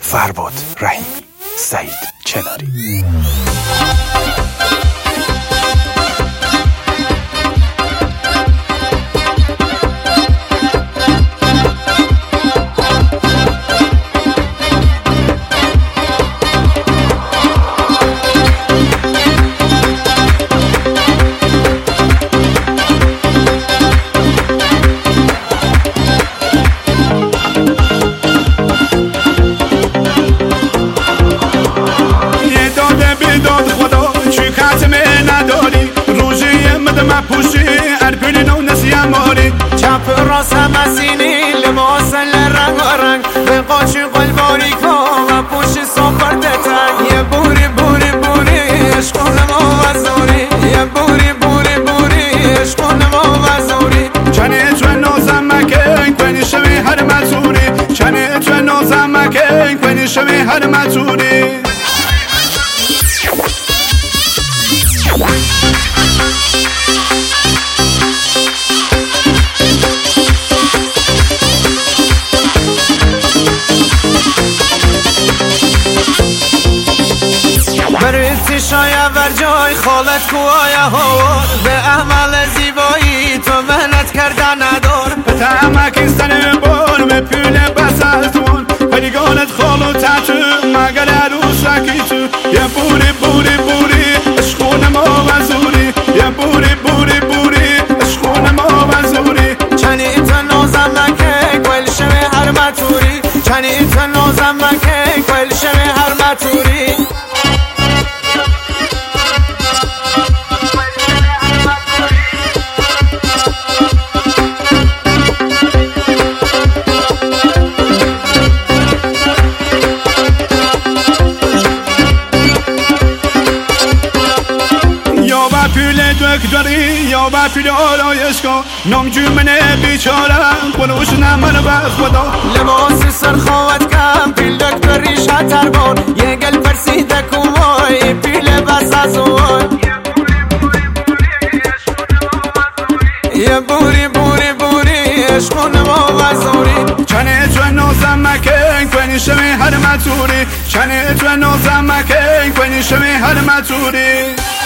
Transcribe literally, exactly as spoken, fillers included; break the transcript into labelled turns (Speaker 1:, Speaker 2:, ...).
Speaker 1: فرباد رحیمی، سعید چناری.
Speaker 2: پوشی ارپیلی نو نسیم ماری چپ راست مسینی لباس لرنگ رنگ به قاشی قلباری کام پوشی سوپر تنگ یه بوری بوری بوری عشق نما وزوری یه بوری بوری بوری عشق نما وزوری چنه تو نازم مکن کنی شوی هر مزوری چنه تو نازم مکن کنی شوی هر مزوری بریتی شاید بر جای خالت کوهای هوا به عمل زیبایی تو مهنت کردن ندار به تعمک اینستن بار به پیل بس از دون پریگانت خالو تتو مگر عروسکی تو یه بوری بوری بوری عشقون ما وزوری یه بوری بوری بوری عشقون ما وزوری چنی تو نازم مکه کل شوی هر مطوری چنی تو نازم مکه کل شوی هر مطوری دکتری یا با پیل آلایش کن نام جمنه بیچارم بلوش نمن به خدا لباس سرخوات کم پیل دکتری شتر بان یه گل پرسیده کوای پیل بس از اوان یه بوری بوری بوری عشق نما وزوری چنه تو نازم مکن کنی شوی هر مطوری چنه تو نازم مکن کنی شوی هر مطوری